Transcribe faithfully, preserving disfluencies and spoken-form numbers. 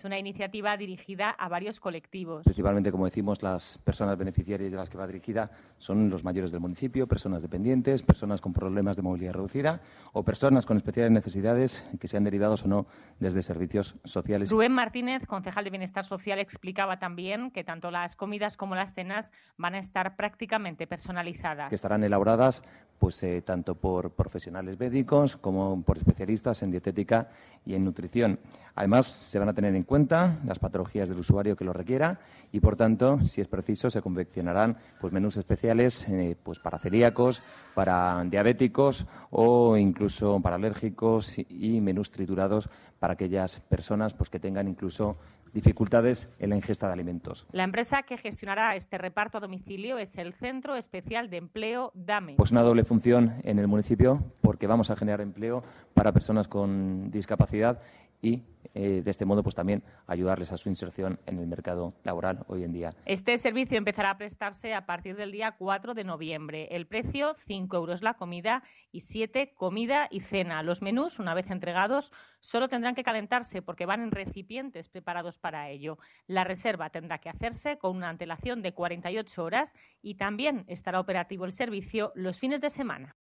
una iniciativa dirigida a varios colectivos. Principalmente, como decimos, las personas beneficiarias de las que va dirigida son los mayores del municipio, personas dependientes, personas con problemas de movilidad reducida o personas con especiales necesidades que sean derivados o no desde servicios sociales. Rubén Martínez, concejal de Bienestar Social, explicaba también que tanto las comidas como las cenas van a estar prácticamente personalizadas. Que estarán elaboradas pues eh, tanto por profesionales médicos como por especialistas en dietética y en nutrición. Además, se van a tener en cuenta las patologías del usuario que lo requiera y, por tanto, si es preciso, se confeccionarán pues menús especiales eh, pues para celíacos, para diabéticos o incluso para alérgicos y, y menús triturados para aquellas personas pues que tengan incluso dificultades en la ingesta de alimentos. La empresa que gestionará este reparto a domicilio es el Centro Especial de Empleo DAME. Pues una doble función en el municipio, porque vamos a generar empleo para personas con discapacidad y eh, de este modo pues también ayudarles a su inserción en el mercado laboral hoy en día. Este servicio empezará a prestarse a partir del día cuatro de noviembre. El precio, cinco euros la comida y siete comida y cena. Los menús, una vez entregados, solo tendrán que calentarse porque van en recipientes preparados para ello. La reserva tendrá que hacerse con una antelación de cuarenta y ocho horas y también estará operativo el servicio los fines de semana.